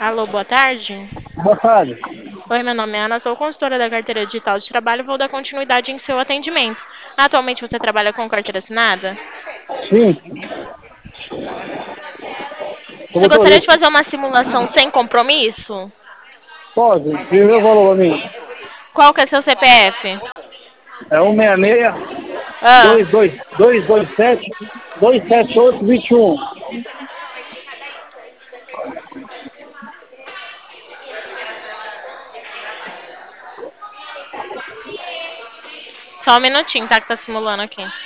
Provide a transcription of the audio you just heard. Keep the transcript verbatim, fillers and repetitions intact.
Alô, boa tarde. Boa tarde. Oi, meu nome é Ana, sou consultora da carteira digital de trabalho e vou dar continuidade em seu atendimento. Atualmente você trabalha com carteira assinada? Sim, sou Você gostaria de motorista. fazer uma simulação sem compromisso? Pode, escreveu o valor pra mim. Qual que é seu C P F? É um seis seis, Ah, dois dois, dois dois sete, dois sete oito, vinte e um. só um minutinho, tá? Que tá simulando aqui.